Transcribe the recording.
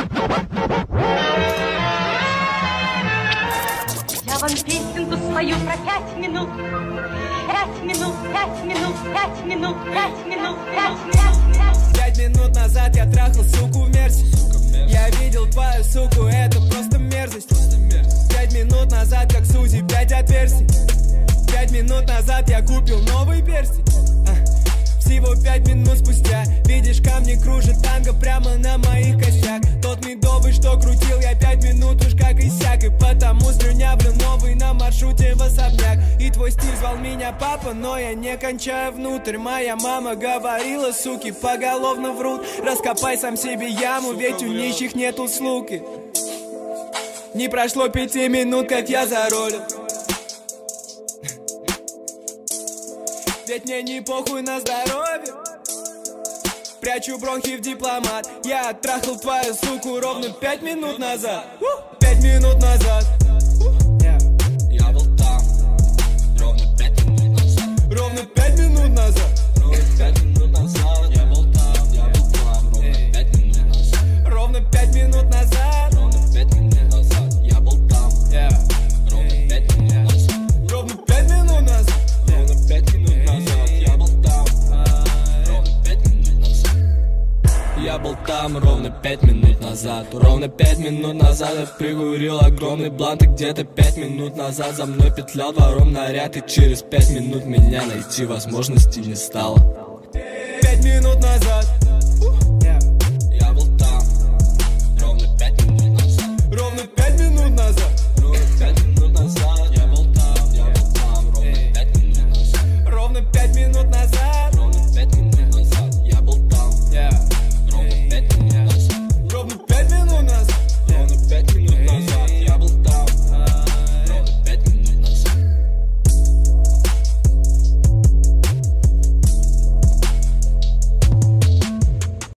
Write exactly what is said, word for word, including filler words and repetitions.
Я вам песенку свою про пять минут. Пять минут, пять минут, пять минут, пять минут, пять минут. Пять минут назад я трахал суку в мерсе. Я видел твою суку, это просто мерзость. Пять минут назад, как Сузи, пять отверстий. Пять минут назад я купил новый перстень. Всего пять минут спустя видишь, камни кружат танго прямо на моих костях. Тот медовый, что крутил я пять минут уж как иссяк. И потому слюнявлю новый на маршруте в особняк. И твой стиль звал меня папа, но я не кончаю внутрь. Моя мама говорила, суки поголовно врут. Раскопай сам себе яму, ведь у нищих нету слуги. Не прошло пяти минут, как я заролил. Ведь мне не похуй на здоровье. Прячу бронхи в дипломат. Я оттрахал твою суку ровно пять минут назад. Пять минут назад. Я был там ровно пять минут назад. Ровно пять минут назад. Ровно пять минут назад. Я был там, я был там. Ровно пять минут назад. Ровно пять минут назад. Ровно пять минут назад. Я был там. Ровно пять минут назад. Ровно пять минут назад. Ровно пять минут назад. Я был там. Ровно пять минут назад. Я был там ровно пять минут назад. Ровно пять минут назад я прикурил огромный блант. И где-то пять минут назад за мной петлял двором наряд. И через пять минут меня найти возможности не стало. Пять минут назад.